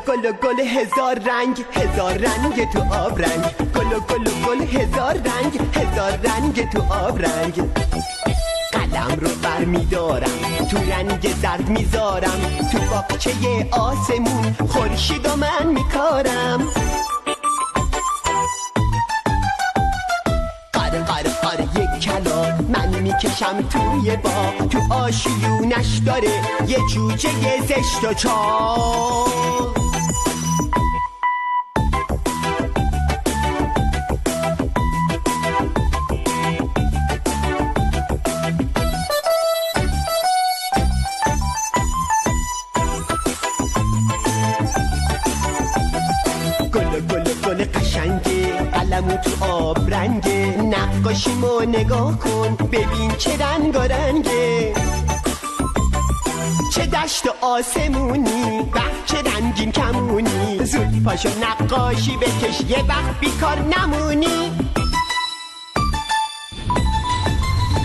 گل هزار رنگ تو آب رنگ گل هزار رنگ تو آب رنگ قلم رو بر میدارم تو رنگ زرد میذارم تو باغچه آسمون خورشید و من میکارم قاره یک کلام من میکشم توی باغ تو آشیونش داره یه جوجه زشت و چاق گل قشنگه قلمو تو آب رنگه نقاشیمو نگاه کن ببین چه رنگه چه دشت و آسمونی چه رنگین کمونی زود پاشو نقاشی بکش یه وقت بیکار نمونی